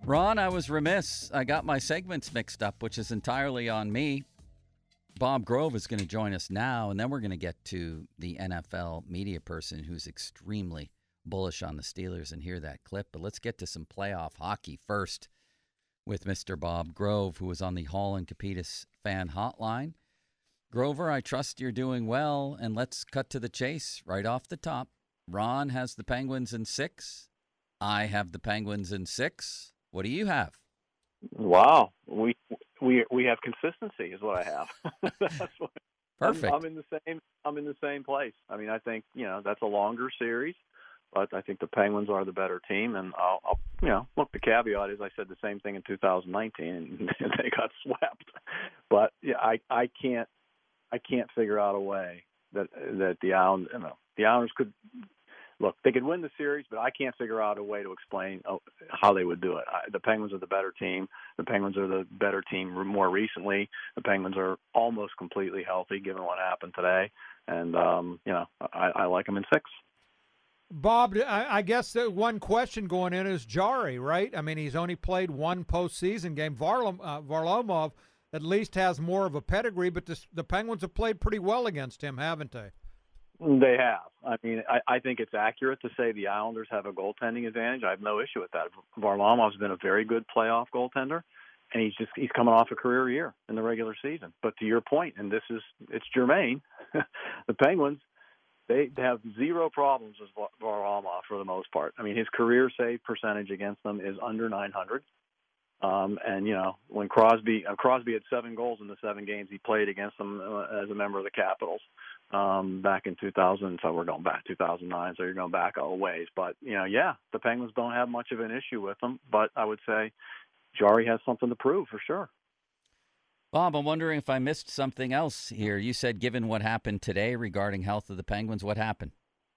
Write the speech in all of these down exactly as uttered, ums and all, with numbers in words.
Ron, I was remiss. I got my segments mixed up, which is entirely on me. Bob Grove is going to join us now, and then we're going to get to the N F L media person who's extremely bullish on the Steelers and hear that clip. But let's get to some playoff hockey first with Mister Bob Grove, who was on the Hall and Capitas fan hotline. Grover, I trust you're doing well, and let's cut to the chase right off the top. Ron has the Penguins in six. I have the Penguins in six. What do you have? Wow, we we we have consistency, is what I have. That's what, Perfect. I'm, I'm in the same. I'm in the same place. I mean, I think you know that's a longer series, but I think the Penguins are the better team. And I'll, I'll you know, look, the caveat is I said the same thing in two thousand nineteen, and they got swept. But yeah, I I can't I can't figure out a way that that the Islanders, you know, the Islanders could. Look, they could win the series, but I can't figure out a way to explain how they would do it. I, the Penguins are the better team. The Penguins are the better team more recently. The Penguins are almost completely healthy, given what happened today. And, um, you know, I, I like them in six. Bob, I, I guess the one question going in is Jarry, right? I mean, he's only played one postseason game. Varlam, uh, Varlamov at least has more of a pedigree, but this, the Penguins have played pretty well against him, haven't they? They have. I mean, I, I think it's accurate to say the Islanders have a goaltending advantage. I have no issue with that. Varlamov's been a very good playoff goaltender, and he's just he's coming off a career year in the regular season. But to your point, and this is it's germane, the Penguins they have zero problems with Varlamov for the most part. I mean, his career save percentage against them is under nine hundred. Um, and, you know, when Crosby uh, Crosby had seven goals in the seven games he played against them uh, as a member of the Capitals um, back in two thousand. So we're going back two thousand nine. So you're going back a ways. But, you know, yeah, the Penguins don't have much of an issue with them. But I would say Jarry has something to prove for sure. Bob, I'm wondering if I missed something else here. You said given what happened today regarding health of the Penguins, what happened?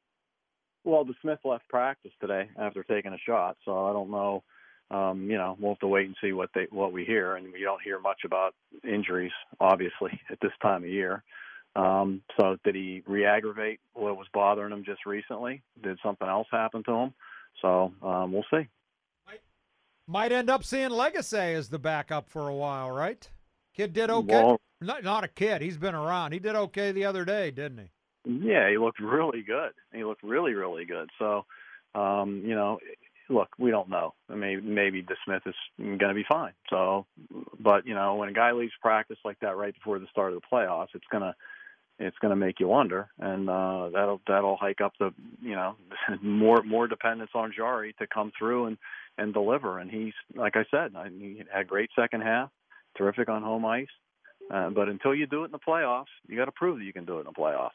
Well, the Smith left practice today after taking a shot. So I don't know. Um, you know, we'll have to wait and see what they what we hear, and we don't hear much about injuries, obviously, at this time of year. Um, so, did he re-aggravate what was bothering him just recently? Did something else happen to him? So, um, we'll see. Might, might end up seeing Legacy as the backup for a while, right? Kid did okay. Well, not not a kid. He's been around. He did okay the other day, didn't he? Yeah, he looked really good. He looked really, really good. So, um, you know. Look, we don't know. Maybe maybe DeSmith is going to be fine. So, but you know, when a guy leaves practice like that right before the start of the playoffs, it's gonna it's gonna make you wonder, and uh, that'll that'll hike up the you know more more dependence on Jarry to come through and and deliver. And he's like I said, I, he had a great second half, terrific on home ice. Uh, but until you do it in the playoffs, you got to prove that you can do it in the playoffs.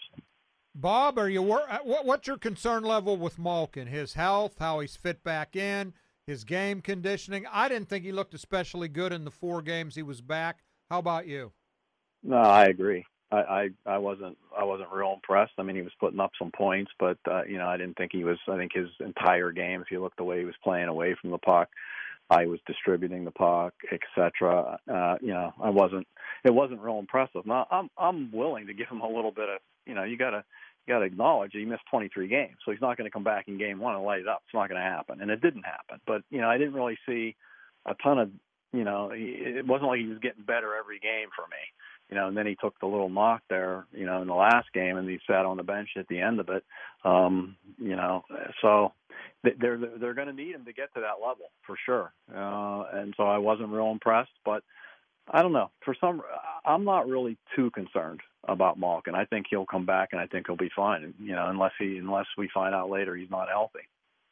Bob, are you wor- what, what's your concern level with Malkin? His health, how he's fit back in, his game conditioning. I didn't think he looked especially good in the four games he was back. How about you? No, I agree. I, I, I wasn't I wasn't real impressed. I mean, he was putting up some points, but uh, you know, I didn't think he was. I think his entire game, if you look the way he was playing away from the puck, I was distributing the puck, et cetera. Uh, you know, I wasn't. It wasn't real impressive. Now, I'm I'm willing to give him a little bit of. You know, you gotta. You got to acknowledge he missed twenty-three games, so he's not going to come back in game one and light it up. It's not going to happen, and it didn't happen. But you know, I didn't really see a ton of. You know, he, it wasn't like he was getting better every game for me. You know, and then he took the little knock there. You know, in the last game, and he sat on the bench at the end of it. Um, you know, so they're they're going to need him to get to that level for sure. Uh, and so I wasn't real impressed, but. I don't know. For some, I'm not really too concerned about Malkin. I think he'll come back, and I think he'll be fine. You know, unless he, unless we find out later he's not healthy.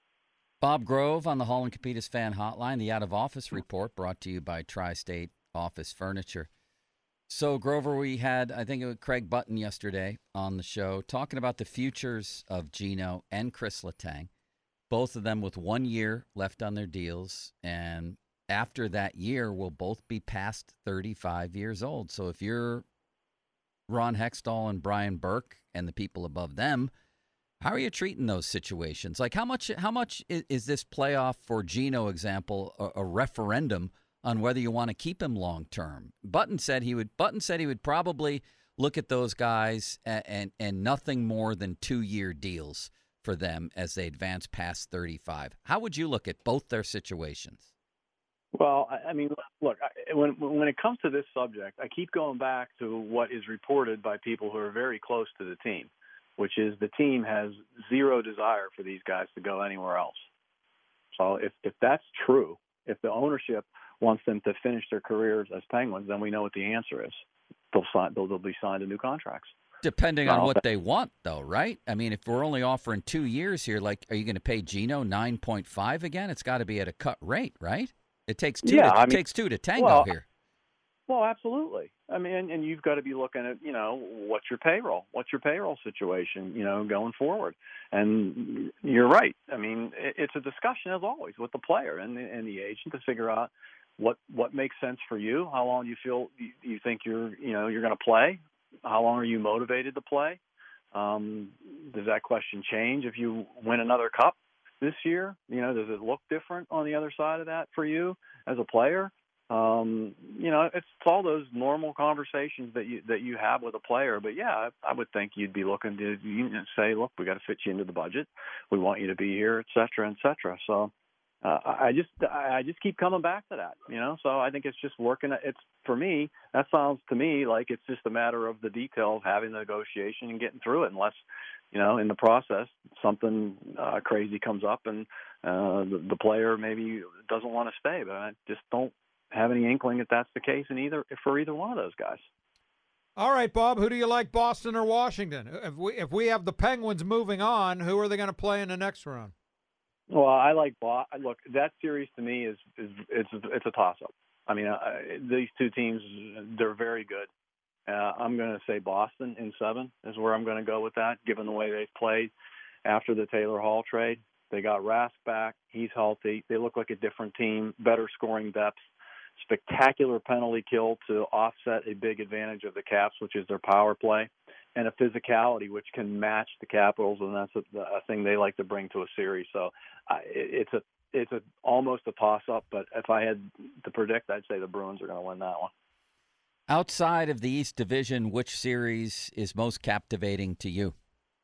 Bob Grove on the Hall and Capitas fan hotline. The out of office report brought to you by Tri-State Office Furniture. So Grover, we had I think it was Craig Button yesterday on the show talking about the futures of Gino and Chris Letang, both of them with one year left on their deals, and after that year, will both be past thirty-five years old. So if you're Ron Hextall and Brian Burke and the people above them, how are you treating those situations? Like how much how much is, is this playoff for Gino example a, a referendum on whether you want to keep him long term? Button said he would. Button said he would probably look at those guys and and, and nothing more than two year deals for them as they advance past thirty-five. How would you look at both their situations? Well, I I mean, look, I- when when it comes to this subject, I keep going back to what is reported by people who are very close to the team, which is the team has zero desire for these guys to go anywhere else. So if if that's true, if the ownership wants them to finish their careers as Penguins, then we know what the answer is. They'll sign. They'll, they'll be signed to new contracts. Depending on No, what they want, though, right? I mean, if we're only offering two years here, like, are you going to pay Gino nine point five again? It's got to be at a cut rate, right? It takes two. yeah, To, I mean, takes two to tango well, here. well, absolutely. I mean, and, and you've got to be looking at, you know, what's your payroll? What's your payroll situation, you know, going forward? And you're right. I mean, it, it's a discussion, as always, with the player and the, and the agent to figure out what what makes sense for you, how long you feel you, you think you're, you know, you're going to play, how long are you motivated to play. Um, does that question change if you win another cup this year? You know, does it look different on the other side of that for you as a player? Um, you know, it's all those normal conversations that you that you have with a player. But yeah, I, I would think you'd be looking to you know, say, look, we got to fit you into the budget. We want you to be here, et cetera, et cetera. So uh, I just I just keep coming back to that. You know, so I think it's just working. It's for me. That sounds to me like it's just a matter of the detail of having the negotiation and getting through it. Unless, you know, in the process something uh, crazy comes up and uh, the, the player maybe doesn't want to stay. But I just don't have any inkling that that's the case in either for either one of those guys. All right, Bob, who do you like, Boston or Washington? If we if we have the Penguins moving on, who are they going to play in the next round? Well, I like Boston. Look, that series to me is is it's it's a toss up. I mean, uh, these two teams, they're very good. Uh, I'm going to say Boston in seven is where I'm going to go with that, given the way they've played after the Taylor Hall trade. They got Rask back. He's healthy. They look like a different team, better scoring depth. Spectacular penalty kill to offset a big advantage of the Caps, which is their power play, and a physicality which can match the Capitals, and that's a, a thing they like to bring to a series. So uh, it, it's a it's a almost a toss-up, but if I had to predict, I'd say the Bruins are going to win that one. Outside of the East Division, which series is most captivating to you?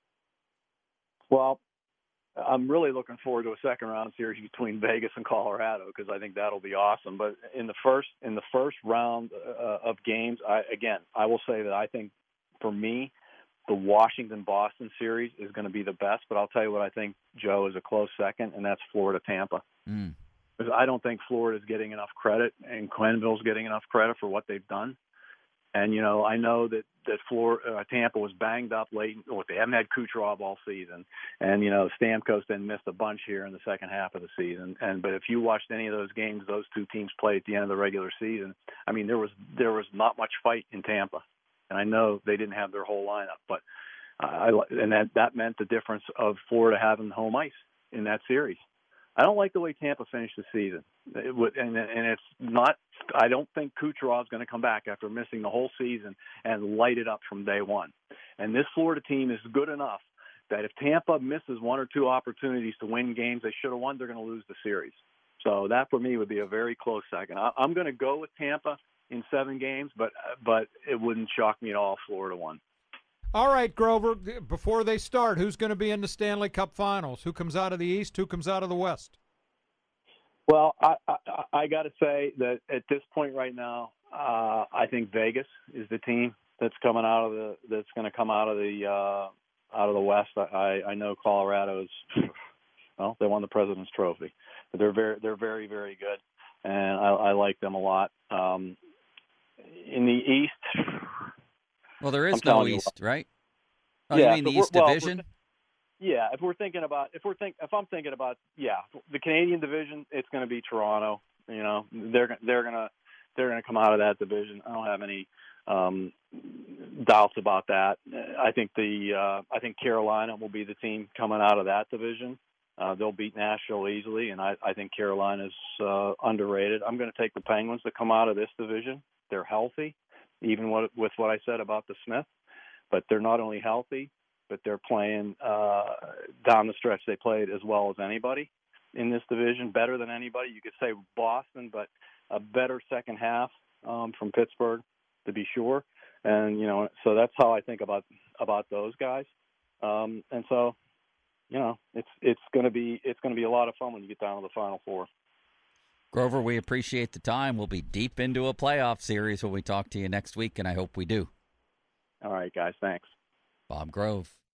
Well, I'm really looking forward to a second round series between Vegas and Colorado because I think that'll be awesome. But in the first in the first round uh, of games, I, again, I will say that I think for me, the Washington-Boston series is going to be the best. But I'll tell you what I think, Joe, is a close second, and that's Florida-Tampa. Mm. Because I don't think Florida's getting enough credit, and Quenneville's getting enough credit for what they've done. And, you know, I know that, that Florida, uh, Tampa was banged up late. Look, they haven't had Kucherov all season. And, you know, Stamkos then missed a bunch here in the second half of the season. And But if you watched any of those games those two teams played at the end of the regular season, I mean, there was there was not much fight in Tampa. And I know they didn't have their whole lineup. But uh, I, and that, that meant the difference of Florida having home ice in that series. I don't like the way Tampa finished the season. It would, and, and it's not – I don't think Kucherov's going to come back after missing the whole season and light it up from day one. And this Florida team is good enough that if Tampa misses one or two opportunities to win games they should have won, they're going to lose the series. So that, for me, would be a very close second. I, I'm going to go with Tampa in seven games, but but it wouldn't shock me at all if Florida won. All right, Grover, before they start, who's going to be in the Stanley Cup Finals? Who comes out of the East? Who comes out of the West? Well, I, I, I got to say that at this point right now, uh, I think Vegas is the team that's coming out of the that's going to come out of the uh, out of the West. I, I know Colorado's well, they won the President's Trophy, but they're very they're very very good, and I, I like them a lot. Um, in the East. Well, there is no East, right? Oh, yeah, you mean the East well, Division? Yeah, if we're thinking about if we're think if I'm thinking about yeah, the Canadian division, it's going to be Toronto. You know, they're they're gonna they're gonna come out of that division. I don't have any um, doubts about that. I think the uh, I think Carolina will be the team coming out of that division. Uh, they'll beat Nashville easily, and I, I think Carolina's uh, underrated. I'm going to take the Penguins to come out of this division. They're healthy, even what, with what I said about the Smith, but they're not only healthy, but they're playing uh, down the stretch. They played as well as anybody in this division, better than anybody. You could say Boston, but a better second half um, from Pittsburgh, to be sure. And you know, so that's how I think about about those guys. Um, and so, you know, it's it's going to be it's going to be a lot of fun when you get down to the Final Four. Grover, we appreciate the time. We'll be deep into a playoff series when we talk to you next week, and I hope we do. All right, guys. Thanks. Bob Grove.